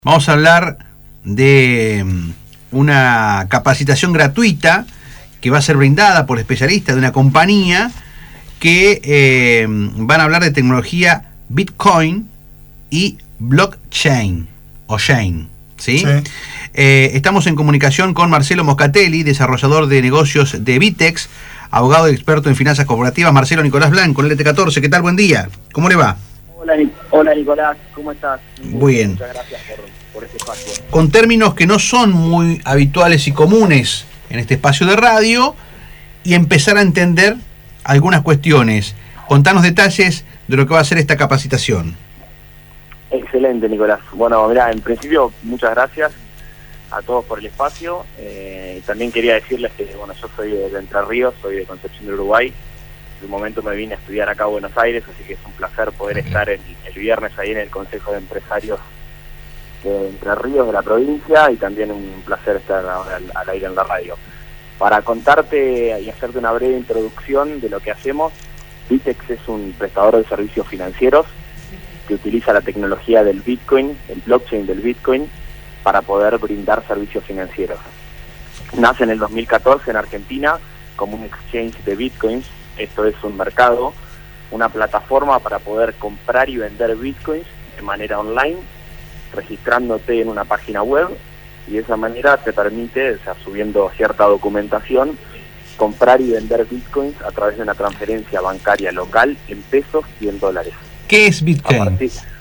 Vamos a hablar de una capacitación gratuita que va a ser brindada por especialistas de una compañía que van a hablar de tecnología Bitcoin y blockchain o chain, ¿sí? Sí. Estamos en comunicación con Marcelo Moscatelli, desarrollador de negocios de Bitex, abogado y experto en finanzas corporativas. Marcelo Nicolás Blanco, el LT14. ¿Qué tal? Buen día. ¿Cómo le va? Hola Nicolás, ¿cómo estás? Muy bien. Muchas gracias por este espacio. Con términos que no son muy habituales y comunes en este espacio de radio, y empezar a entender algunas cuestiones. Contanos detalles de lo que va a ser esta capacitación. Excelente, Nicolás. Bueno, mira, en principio, muchas gracias a todos por el espacio. También quería decirles que, bueno, yo soy de Entre Ríos, soy de Concepción de Uruguay. En un momento me vine a estudiar acá a Buenos Aires, así que es un placer poder estar el viernes ahí en el Consejo de Empresarios de Entre Ríos de la provincia, y también un placer estar ahora al aire en la radio. Para contarte y hacerte una breve introducción de lo que hacemos, Bitex es un prestador de servicios financieros que utiliza la tecnología del Bitcoin, el blockchain del Bitcoin, para poder brindar servicios financieros. Nace en el 2014 en Argentina como un exchange de Bitcoins. Esto es un mercado, una plataforma para poder comprar y vender Bitcoins de manera online, registrándote en una página web, y de esa manera te permite, o sea, subiendo cierta documentación, comprar y vender Bitcoins a través de una transferencia bancaria local en pesos y en dólares. ¿Qué es Bitcoin?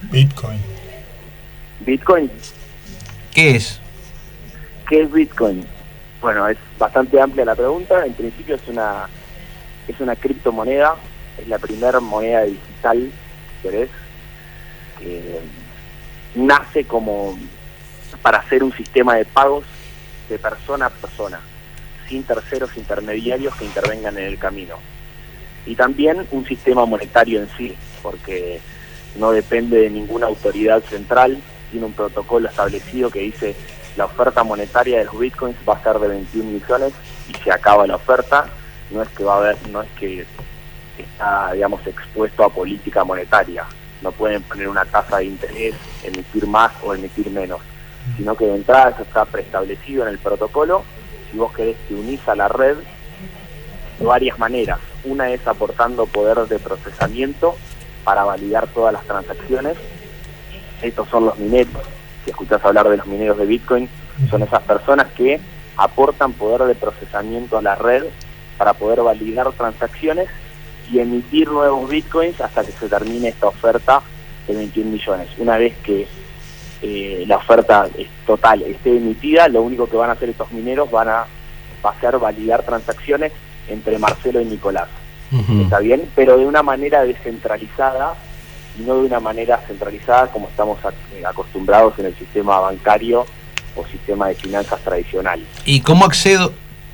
Bitcoin. ¿Qué es? ¿Qué es Bitcoin? Bueno, es bastante amplia la pregunta. En principio es una criptomoneda, es la primera moneda digital, ¿querés? Que nace como para hacer un sistema de pagos de persona a persona, sin terceros intermediarios que intervengan en el camino. Y también un sistema monetario en sí, porque no depende de ninguna autoridad central, tiene un protocolo establecido que dice la oferta monetaria de los bitcoins va a ser de 21 millones y se acaba la oferta. No es que está, digamos, expuesto a política monetaria. No pueden poner una tasa de interés, emitir más o emitir menos, sino que de entrada eso está preestablecido en el protocolo. Si vos querés, te unís a la red de varias maneras. Una es aportando poder de procesamiento para validar todas las transacciones. Estos son los mineros. Si escuchás hablar de los mineros de Bitcoin, son esas personas que aportan poder de procesamiento a la red para poder validar transacciones y emitir nuevos bitcoins hasta que se termine esta oferta de 21 millones. Una vez que la oferta total esté emitida, lo único que van a hacer estos mineros va a ser validar transacciones entre Marcelo y Nicolás. ¿Está bien? Pero de una manera descentralizada y no de una manera centralizada como estamos acostumbrados en el sistema bancario o sistema de finanzas tradicional. ¿Y cómo accedo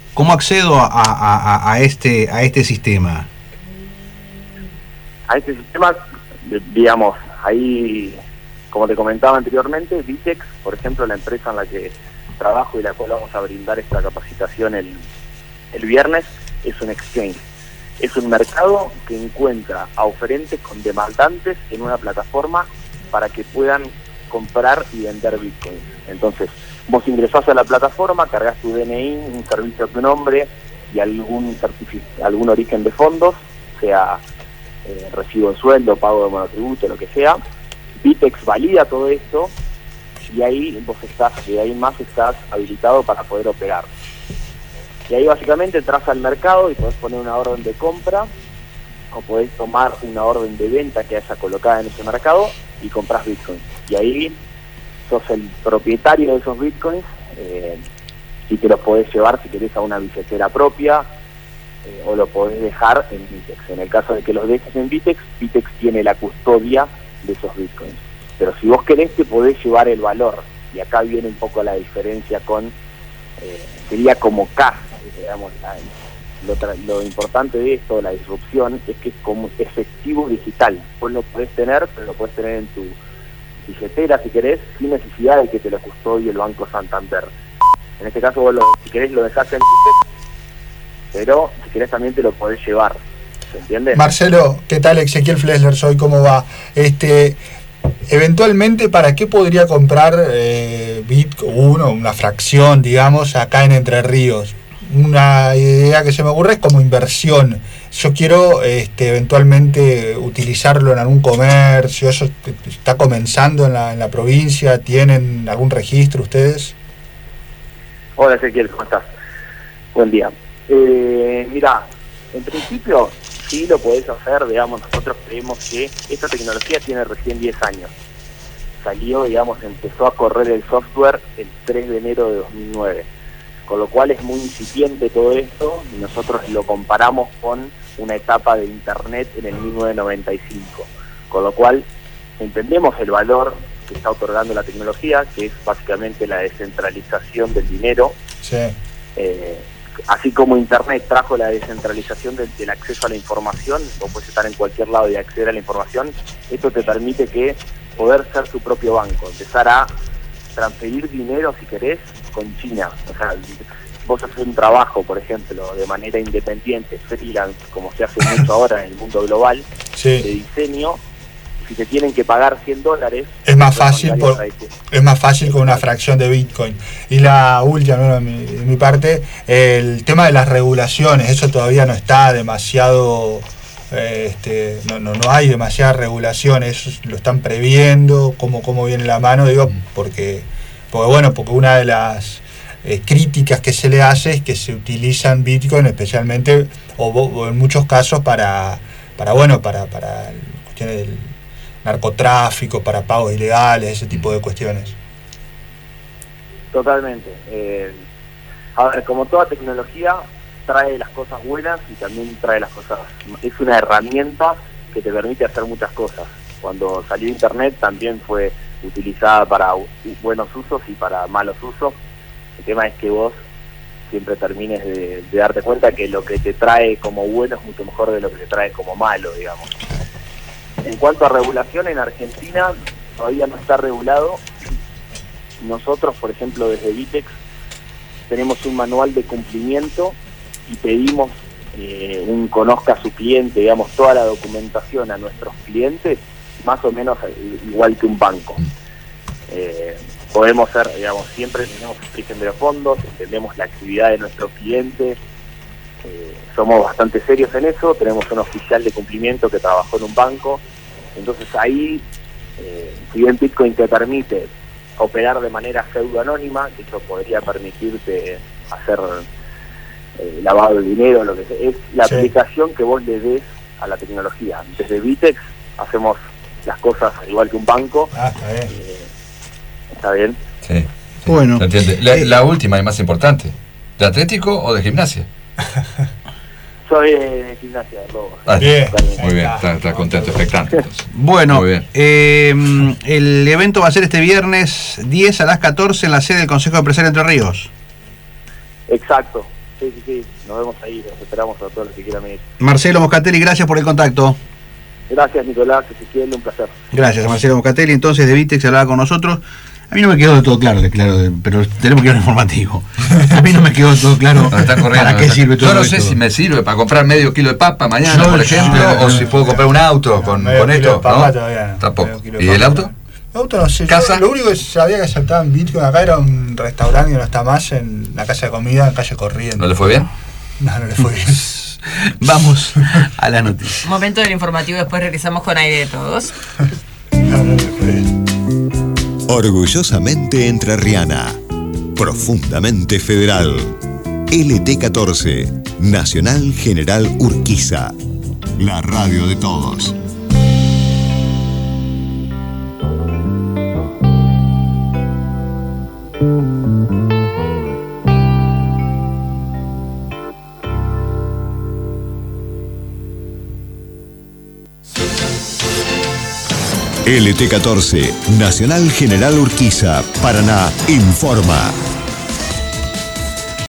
a este sistema? A este sistema, digamos, ahí, como te comentaba anteriormente, Bitex, por ejemplo, la empresa en la que trabajo y la cual vamos a brindar esta capacitación el viernes, es un exchange. Es un mercado que encuentra a oferentes con demandantes en una plataforma para que puedan comprar y vender bitcoins. Entonces, vos ingresás a la plataforma, cargas tu DNI, un servicio a tu nombre y algún origen de fondos, sea recibo de sueldo, pago de monotributo, lo que sea. Bitex valida todo esto y ahí más estás habilitado para poder operar. Y ahí básicamente entras al mercado y podés poner una orden de compra o podés tomar una orden de venta que haya colocada en ese mercado y compras bitcoins. Y ahí sos el propietario de esos bitcoins y te los podés llevar si querés a una billetera propia o lo podés dejar en Bitex. En el caso de que los dejes en Bitex, Bitex tiene la custodia de esos bitcoins. Pero si vos querés, te podés llevar el valor. Y acá viene un poco la diferencia con... sería como cash, digamos. Lo importante de esto, la disrupción, es que es como efectivo digital. Vos lo podés tener, pero lo podés tener en tu billetera, si querés, sin necesidad de que te lo custodie el Banco Santander. En este caso, vos si querés lo dejás en Bitex, pero si querés también te lo podés llevar. ¿Se entiende? Marcelo, ¿qué tal? Ezequiel Flesler soy, ¿cómo va? eventualmente, ¿para qué podría comprar Bitcoin, una fracción, digamos, acá en Entre Ríos? Una idea que se me ocurre es como inversión. Yo quiero eventualmente utilizarlo en algún comercio. ¿Eso está comenzando en la provincia? ¿Tienen algún registro ustedes? Hola Ezequiel, ¿cómo estás? Buen día. Mirá, en principio sí lo podés hacer, digamos, nosotros creemos que esta tecnología tiene recién 10 años. Salió, digamos, empezó a correr el software el 3 de enero de 2009, con lo cual es muy incipiente todo esto y nosotros lo comparamos con una etapa de Internet en el 1995, con lo cual entendemos el valor que está otorgando la tecnología, que es básicamente la descentralización del dinero. Sí. Así como Internet trajo la descentralización del acceso a la información, vos puedes estar en cualquier lado y acceder a la información, esto te permite que poder ser tu propio banco, empezar a transferir dinero, si querés, con China. O sea, vos haces un trabajo, por ejemplo, de manera independiente, freelance, como se hace mucho ahora en el mundo global, sí, de diseño. Si te tienen que pagar $100, es más fácil con una fracción de Bitcoin. Y la última, de mi parte, el tema de las regulaciones, eso todavía no está demasiado, no hay demasiadas regulaciones, eso lo están previendo, cómo viene la mano, digo, porque una de las críticas que se le hace es que se utilizan Bitcoin especialmente, o en muchos casos para cuestiones del narcotráfico, para pagos ilegales, ese tipo de cuestiones. Totalmente. A ver, como toda tecnología, trae las cosas buenas y también trae las cosas... Es una herramienta que te permite hacer muchas cosas. Cuando salió Internet también fue utilizada para buenos usos y para malos usos. El tema es que vos siempre termines de darte cuenta que lo que te trae como bueno es mucho mejor de lo que te trae como malo, digamos. En cuanto a regulación, en Argentina todavía no está regulado. Nosotros, por ejemplo, desde Bitex tenemos un manual de cumplimiento y pedimos un conozca a su cliente, digamos, toda la documentación a nuestros clientes, más o menos igual que un banco. Podemos ser, digamos, siempre tenemos origen de los fondos, entendemos la actividad de nuestros clientes, somos bastante serios en eso, tenemos un oficial de cumplimiento que trabajó en un banco, entonces ahí, si bien Bitcoin te permite operar de manera pseudoanónima, que eso podría permitirte hacer lavado de dinero, lo que sea, es la aplicación que vos le des a la tecnología. Desde Bitex hacemos las cosas igual que un banco. Está bien. ¿Está bien? Sí. Bueno. La última y más importante, ¿de atlético o de gimnasia? Soy de gimnasia, Robo. Bien. Muy bien, está contento, expectante. Bueno, muy bien. El evento va a ser este viernes 10 a las 14 en la sede del Consejo Empresario Entre Ríos. Exacto. Sí. Nos vemos ahí, los esperamos a todos los que quieran ir. Marcelo Moscatelli, gracias por el contacto. Gracias, Nicolás, Ezequiel, un placer. Gracias, Marcelo Moscatelli. Entonces, de Bitex se hablaba con nosotros. A mí no me quedó de todo claro, pero tenemos que ir a un informativo. A mí no me quedó de todo claro para qué sirve todo esto. Yo no esto. sé si me sirve para comprar medio kilo de papa mañana, por ejemplo, o si puedo comprar un auto con esto, ¿no? Tampoco. ¿Y el auto? El auto no sé. ¿Casa? Lo único que sabía que aceptaban Bitcoin acá era un restaurante que no está más, en la casa de comida, en calle Corrientes. ¿No le fue bien? No le fue bien. Vamos a la noticia. Momento del informativo, después regresamos con Aire de Todos. No le fue bien. Orgullosamente entrerriana, profundamente federal. LT14, Nacional General Urquiza, la radio de todos. LT14, Nacional General Urquiza, Paraná, informa.